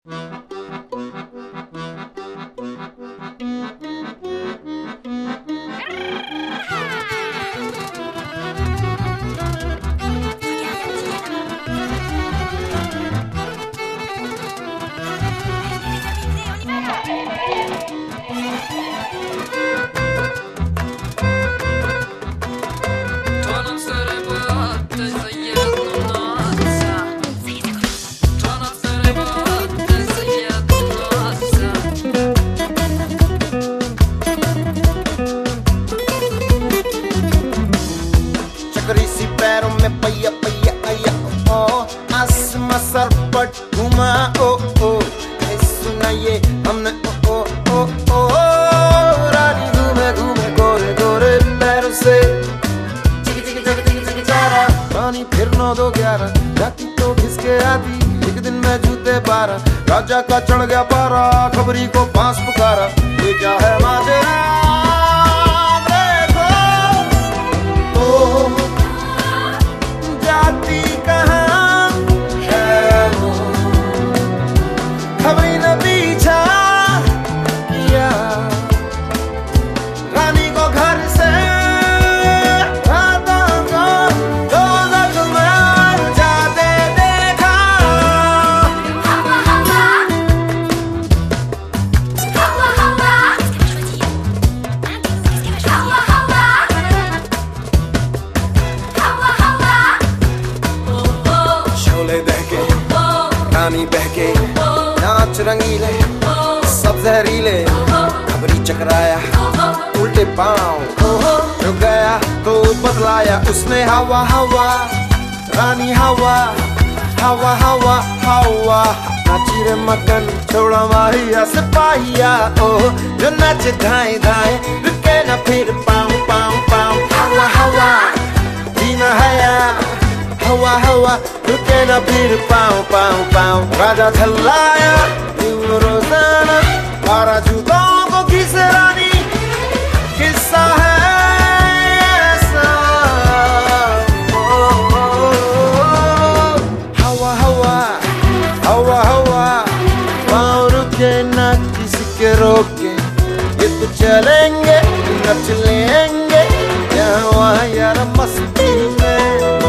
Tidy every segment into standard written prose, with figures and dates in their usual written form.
चक्री सी पैरों में पैया पैया आया ओ आसमां सर पर घुमा ओ ओ सुना ये हमने ओ ओ ओ रानी घूमे घूमे गोरे गोरे पैरों से चिकी चिकी चिकी चिकी चिकी चारा पानी फिर 9 2 11 जाती तो खिसके आती एक दिन में जूते 12 राजा का चढ़ गया पारा खबरी को पांच पुकारा ये क्या है माजरा रानी बहके नाच रंगीले सब जहरीले खबरी चकराया उल्टे पांव रुक गया तो बदलाया उसने हवा हवा रानी हवा हवा हवा हवा नाची रे मगन छोड़ा माहिया सिपाहिया ओ जो नाचे धाए धाए रुके ना फिर पाँव पाँव पाँव हवा हवा जीना हया हवा हवा रुके ना फिर पाँव पाँव पाँव राजा झल्लाया रोजाना बारह जूतों को किस रानी किस्सा है ऐसा हवा हवा हवा हवा पाँव रुके ना किसी के रोके ये तो चलेंगे नच लेंगे यहाँ वहाँ यार मस्ती में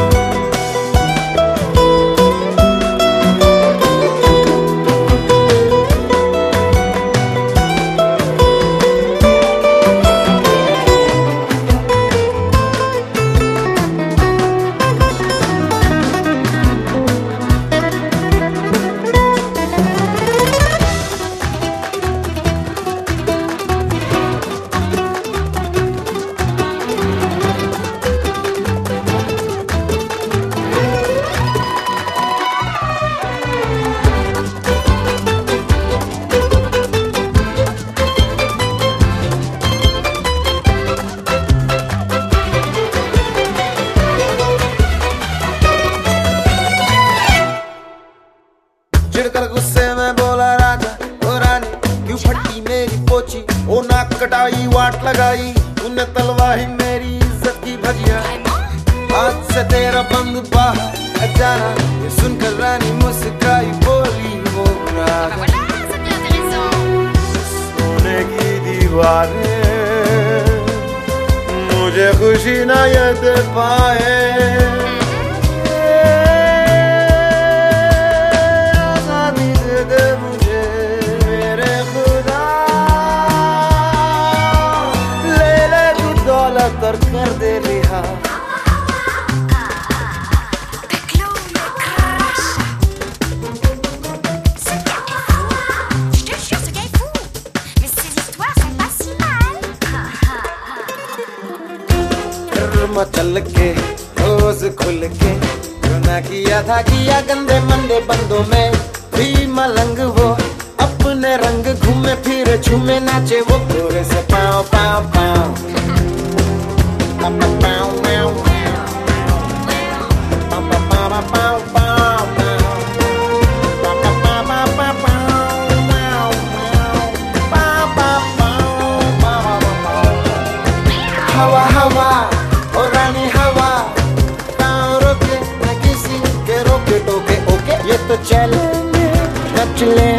चिढ़कर गुस्से में बोला राजा ओ रानी क्यों फटी मेरी पोची ओ नाक कटाई वाट लगाई तूने तलवाही मेरी इज्जत की भजिया आज से तेरा बंद बाहर जाना ये सुनकर रानी मुस्कुराई बोली वो सोने की दीवारें मुझे खुशी ना ये दे पाए कर दे रिहा मचल के रोज खुल के जो ना किया था किया गंदे मंदे बंदों में भी मलंग वो अपने रंग घूमे फिरे झूमे नाचे वो पूरे से पाँव पाँव पाँव हवा हवा ओ रानी हवा पाँव रोके न किसी के रोके टोके ओके ये तो चलेंगे नच लेंगे